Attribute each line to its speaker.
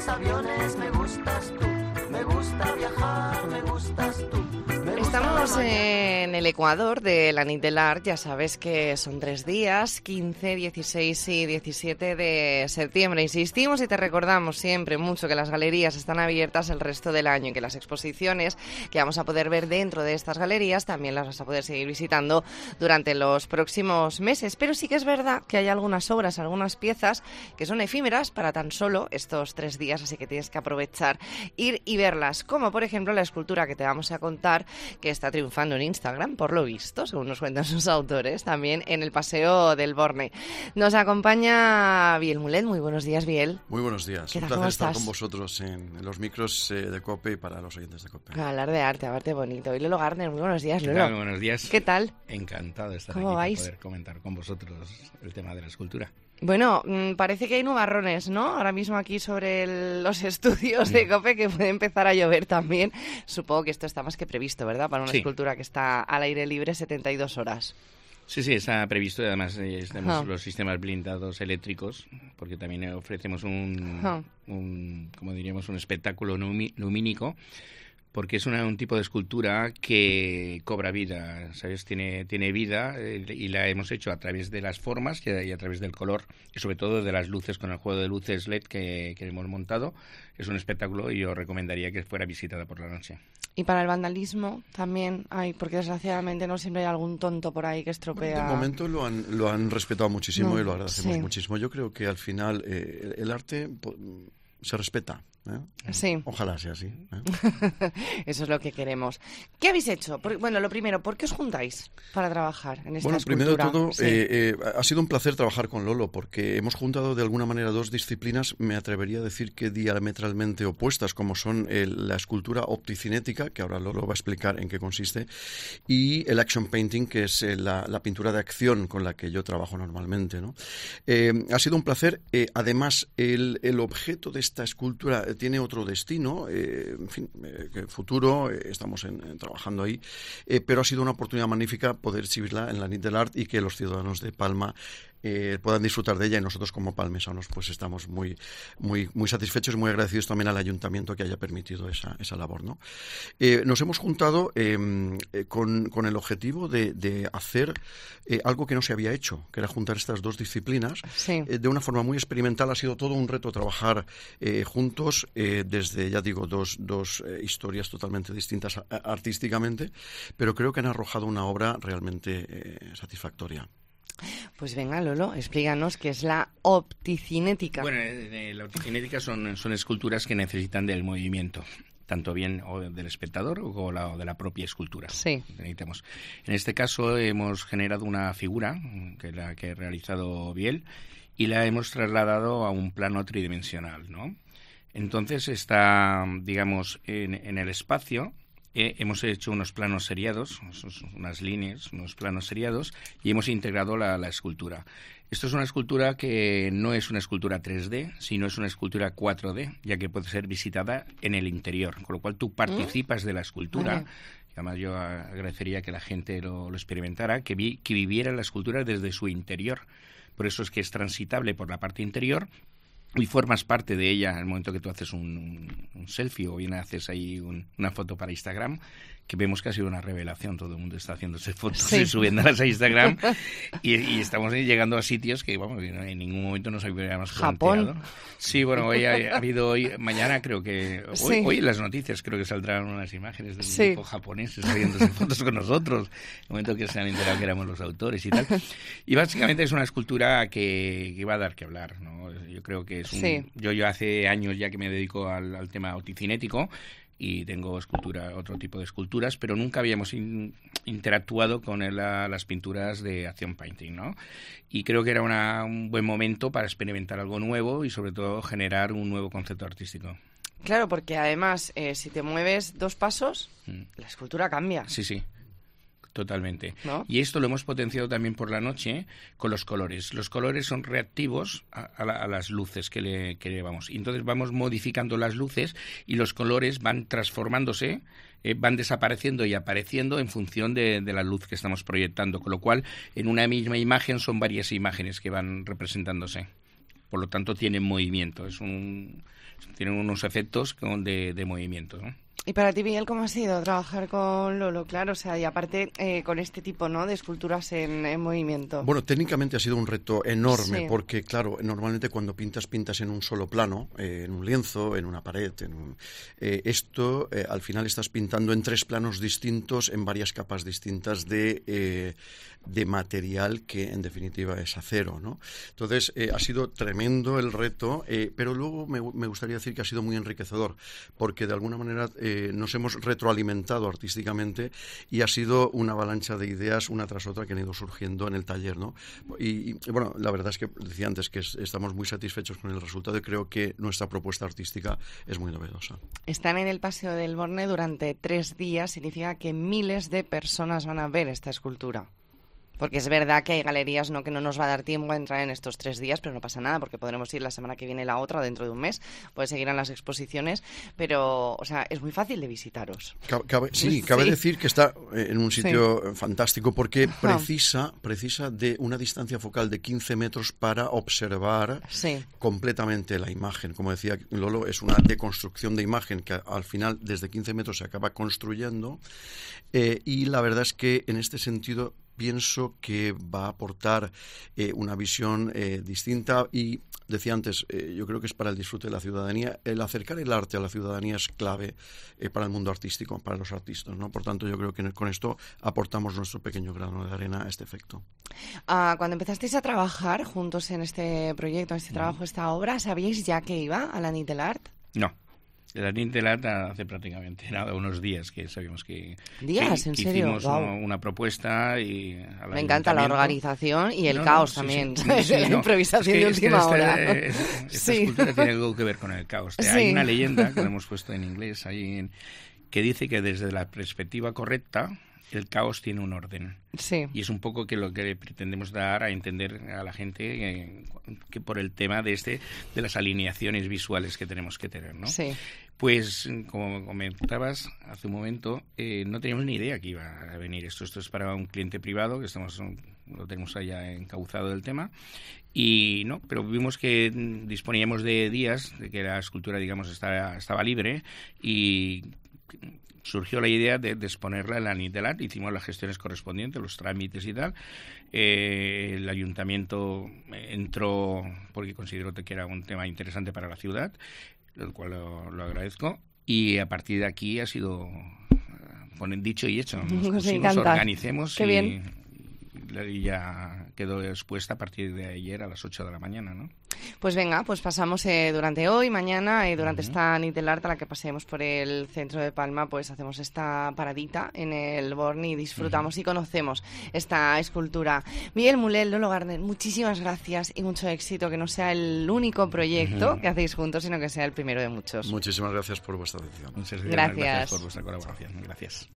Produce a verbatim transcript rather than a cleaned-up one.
Speaker 1: los aviones, me gustas tú. Me gusta viajar, me gustas tú.
Speaker 2: Estamos en el Ecuador de la Nit de l'Art, ya sabes que son tres días, quince, dieciséis y diecisiete de septiembre. Insistimos y te recordamos siempre mucho que las galerías están abiertas el resto del año y que las exposiciones que vamos a poder ver dentro de estas galerías también las vas a poder seguir visitando durante los próximos meses. Pero sí que es verdad que hay algunas obras, algunas piezas que son efímeras para tan solo estos tres días, así que tienes que aprovechar, ir y verlas, como por ejemplo la escultura que te vamos a contar, que está triunfando en Instagram, por lo visto, según nos cuentan sus autores, también en el Paseo del Borne. Nos acompaña Biel Mulet. Muy buenos días, Biel.
Speaker 3: Muy buenos días.
Speaker 2: ¿Qué tal,
Speaker 3: un placer estar
Speaker 2: estás?
Speaker 3: con vosotros en, en los micros eh, de COPE y para los oyentes de COPE.
Speaker 2: A hablar de arte, arte bonito. Y Lolo Gardner, muy buenos días,
Speaker 4: ¿Qué
Speaker 2: Lolo.
Speaker 4: tal? Buenos días.
Speaker 2: ¿Qué tal?
Speaker 4: Encantado de estar
Speaker 2: ¿Cómo
Speaker 4: aquí
Speaker 2: vais?
Speaker 4: para poder comentar con vosotros el tema de la escultura.
Speaker 2: Bueno, mmm, parece que hay nubarrones, ¿no? Ahora mismo aquí sobre el, los estudios de COPE, que puede empezar a llover también. Supongo que esto está más que previsto, ¿verdad? Para una
Speaker 4: Sí.
Speaker 2: escultura que está al aire libre setenta y dos horas.
Speaker 4: Sí, sí, está previsto y además eh, tenemos
Speaker 2: Ah.
Speaker 4: los sistemas blindados eléctricos, porque también ofrecemos un,
Speaker 2: Ah.
Speaker 4: un como diríamos, un espectáculo lumi- lumínico, porque es una, un tipo de escultura que cobra vida, ¿sabes? Tiene, tiene vida eh, y la hemos hecho a través de las formas y a, y a través del color y sobre todo de las luces, con el juego de luces L E D que, que hemos montado. Es un espectáculo y yo recomendaría que fuera visitada por la noche.
Speaker 2: Y para el vandalismo también hay, porque desgraciadamente no siempre hay algún tonto por ahí que estropea.
Speaker 3: De momento lo han, lo han respetado muchísimo
Speaker 2: No,
Speaker 3: y lo agradecemos
Speaker 2: sí.
Speaker 3: muchísimo. Yo creo que al final eh, el, el arte po- se respeta. ¿eh?
Speaker 2: Sí.
Speaker 3: Ojalá sea así. ¿eh?
Speaker 2: Eso es lo que queremos. ¿Qué habéis hecho? Por- bueno, lo primero, ¿por qué os juntáis para trabajar en esta
Speaker 3: Bueno,
Speaker 2: escultura?
Speaker 3: primero de todo,
Speaker 2: Sí.
Speaker 3: eh, eh, ha sido un placer trabajar con Lolo porque hemos juntado de alguna manera dos disciplinas, me atrevería a decir que diametralmente opuestas, como son el- la escultura opticinética, que ahora Lolo va a explicar en qué consiste, y el action painting, que es eh, la, la pintura de acción con la que yo trabajo normalmente, ¿no? Eh, ha sido un placer. Eh, además, el, el objeto de esta escultura eh, tiene otro destino, eh, en fin, eh, que futuro, eh, estamos en, en trabajando ahí, eh, pero ha sido una oportunidad magnífica poder exhibirla en la Nit de l'Art y que los ciudadanos de Palma eh, puedan disfrutar de ella, y nosotros como palmesanos pues estamos muy muy muy satisfechos y muy agradecidos también al ayuntamiento que haya permitido esa, esa labor, ¿no? Eh, nos hemos juntado eh, eh, con, con el objetivo de, de hacer eh, algo que no se había hecho, que era juntar estas dos disciplinas.
Speaker 2: Sí.
Speaker 3: Eh, de una forma muy experimental. Ha sido todo un reto trabajar eh, juntos eh, desde, ya digo, dos, dos eh, historias totalmente distintas a- artísticamente, pero creo que han arrojado una obra realmente eh, satisfactoria.
Speaker 2: Pues venga, Lolo, explícanos qué es la opticinética.
Speaker 4: Bueno, eh, eh, la opticinética son, son esculturas que necesitan del movimiento, tanto bien o del espectador o, la, o de la propia escultura.
Speaker 2: Sí.
Speaker 4: Necesitamos. En este caso hemos generado una figura, que la que ha realizado Biel, y la hemos trasladado a un plano tridimensional, ¿no? Entonces está, digamos, en, en el espacio. Eh, hemos hecho unos planos seriados, unas líneas, unos planos seriados, y hemos integrado la, la escultura. Esto es una escultura que no es una escultura tres D, sino es una escultura cuatro D, ya que puede ser visitada en el interior, con lo cual tú participas de la escultura.
Speaker 2: Vale.
Speaker 4: Además, yo agradecería que la gente lo, lo experimentara, que, vi, que viviera la escultura desde su interior. Por eso es que es transitable por la parte interior y formas parte de ella en el momento que tú haces un, un, un selfie o bien haces ahí un, una foto para Instagram, que vemos que ha sido una revelación. Todo el mundo está haciéndose fotos
Speaker 2: Sí.
Speaker 4: y subiéndolas a Instagram y, y estamos llegando a sitios que, vamos, en ningún momento nos habíamos
Speaker 2: Japón.
Speaker 4: planteado. Sí, bueno, hoy ha, ha habido, hoy, mañana creo que, hoy,
Speaker 2: Sí.
Speaker 4: hoy en las noticias creo que saldrán unas imágenes de un
Speaker 2: Sí.
Speaker 4: grupo japonés haciéndose fotos con nosotros, en el momento que se han enterado que éramos los autores y tal. Y básicamente es una escultura que, que va a dar que hablar, ¿no? Yo creo que es un...
Speaker 2: Sí.
Speaker 4: Yo, yo hace años ya que me dedico al, al tema opticinético y tengo escultura, otro tipo de esculturas, pero nunca habíamos in, interactuado con el, la, las pinturas de action painting, ¿no? Y creo que era una, un buen momento para experimentar algo nuevo y sobre todo generar un nuevo concepto artístico.
Speaker 2: Claro, porque además, eh, si te mueves dos pasos,
Speaker 4: Mm.
Speaker 2: la escultura cambia.
Speaker 4: Sí, sí. Totalmente.
Speaker 2: ¿No?
Speaker 4: Y esto lo hemos potenciado también por la noche con los colores. Los colores son reactivos a, a, la, a las luces que le que llevamos. Y entonces vamos modificando las luces y los colores van transformándose, eh, van desapareciendo y apareciendo en función de, de la luz que estamos proyectando. Con lo cual, en una misma imagen son varias imágenes que van representándose. Por lo tanto, tienen movimiento. Es un... tienen unos efectos de, de movimiento, ¿no?
Speaker 2: Y para ti, Miguel, ¿cómo ha sido trabajar con Lolo? Claro, o sea, y aparte eh, con este tipo, ¿no?, de esculturas en, en movimiento.
Speaker 3: Bueno, técnicamente ha sido un reto enorme,
Speaker 2: Sí.
Speaker 3: porque, claro, normalmente cuando pintas, pintas en un solo plano, eh, en un lienzo, en una pared. En un, eh, esto, eh, al final, estás pintando en tres planos distintos, en varias capas distintas de, eh, de material que, en definitiva, es acero, ¿no? Entonces, eh, ha sido tremendo el reto, eh, pero luego me, me gustaría decir que ha sido muy enriquecedor, porque, de alguna manera, eh, nos hemos retroalimentado artísticamente y ha sido una avalancha de ideas una tras otra que han ido surgiendo en el taller, ¿no? Y, y bueno, la verdad es que decía antes que es, estamos muy satisfechos con el resultado y creo que nuestra propuesta artística es muy novedosa.
Speaker 2: Están en el Paseo del Borne durante tres días, significa que miles de personas van a ver esta escultura. Porque es verdad que hay galerías, no, que no nos va a dar tiempo a entrar en estos tres días, pero no pasa nada, porque podremos ir la semana que viene, la otra, dentro de un mes, pues seguirán las exposiciones, pero, o sea, es muy fácil de visitaros.
Speaker 3: Cabe, sí, cabe
Speaker 2: sí.
Speaker 3: decir que está en un sitio sí. fantástico, porque
Speaker 2: Ajá.
Speaker 3: precisa, precisa de una distancia focal de quince metros para observar
Speaker 2: sí.
Speaker 3: completamente la imagen. Como decía Lolo, es una deconstrucción de imagen que al final desde quince metros se acaba construyendo, eh, y la verdad es que en este sentido pienso que va a aportar eh, una visión eh, distinta y, decía antes, eh, yo creo que es para el disfrute de la ciudadanía. El acercar el arte a la ciudadanía es clave eh, para el mundo artístico, para los artistas, ¿no? Por tanto, yo creo que con esto aportamos nuestro pequeño grano de arena a este efecto.
Speaker 2: Ah, cuando empezasteis a trabajar juntos en este proyecto, en este trabajo, esta obra, ¿sabíais ya que iba a la Nit de l'Art?
Speaker 4: No. La Nit de l'Art hace prácticamente nada, unos días que sabíamos que,
Speaker 2: ¿Días?
Speaker 4: que,
Speaker 2: ¿En
Speaker 4: que
Speaker 2: serio?
Speaker 4: hicimos
Speaker 2: Wow.
Speaker 4: una, una propuesta y al
Speaker 2: Me encanta la organización y el no, caos no, también, sí, sí. Sí, la no. improvisación es que, de última
Speaker 4: es que
Speaker 2: hora.
Speaker 4: Esta, esta sí. escultura tiene algo que ver con el caos. Sí. Hay una leyenda que lo hemos puesto en inglés ahí en, que dice que desde la perspectiva correcta el caos tiene un orden.
Speaker 2: Sí.
Speaker 4: Y es un poco que lo que pretendemos dar a entender a la gente eh, que por el tema de este de las alineaciones visuales que tenemos que tener, ¿no?
Speaker 2: Sí.
Speaker 4: Pues, como comentabas hace un momento, eh, no teníamos ni idea que iba a venir esto. Esto es para un cliente privado, que estamos lo tenemos allá encauzado del tema. Y no, pero vimos que disponíamos de días, de que la escultura, digamos, estaba, estaba libre y surgió la idea de, de exponerla en la Nit de l'Art. Hicimos las gestiones correspondientes, los trámites y tal. Eh, el ayuntamiento entró porque consideró que era un tema interesante para la ciudad, el cual lo, lo agradezco, y a partir de aquí ha sido ponen dicho y hecho. Nos pusimos, organicemos
Speaker 2: Qué
Speaker 4: y,
Speaker 2: bien.
Speaker 4: y ya quedó expuesta a partir de ayer a las ocho de la mañana, ¿no?
Speaker 2: Pues venga, pues pasamos eh, durante hoy, mañana, eh, durante uh-huh. esta Nit de l'Art a la que pasemos por el centro de Palma, pues hacemos esta paradita en el Borne y disfrutamos uh-huh. y conocemos esta escultura. Miguel Mulel, Lolo Gardner, muchísimas gracias y mucho éxito, que no sea el único proyecto uh-huh. que hacéis juntos, sino que sea el primero de muchos.
Speaker 3: Muchísimas gracias por vuestra atención.
Speaker 4: Muchas
Speaker 2: gracias.
Speaker 4: Gracias por vuestra colaboración. Gracias.